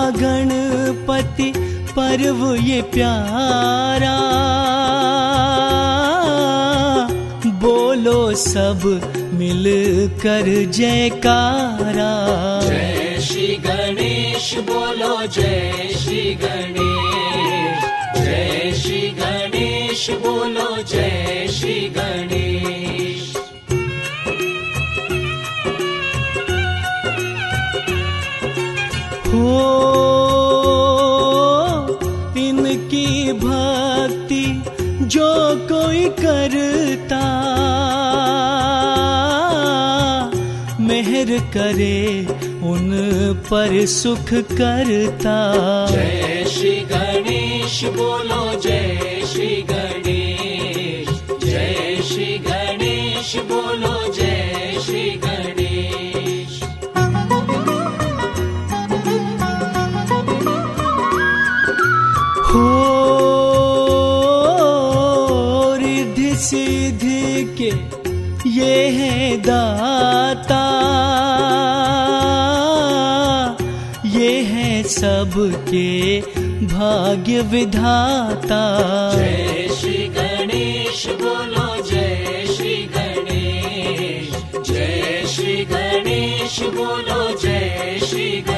गणपति पर्व ये प्यारा, बोलो सब मिलकर जयकारा। जय श्री गणेश बोलो, जय श्री गणेश, जय श्री गणेश बोलो, जय श्री गणेश। हो इनकी भक्ति जो कोई करता, मेहर करे उन पर सुख करता। जय श्री गणेश बोलो, जय श्री गणेश, जय श्री गणेश बोलो, जय श्री गणेश। हो रिद्धि सिद्धि के ये है दाता, ये है सबके भाग्य विधाता। जय श्री गणेश बोलो, जय श्री गणेश, जय श्री गणेश बोलो, जय श्री गणेश।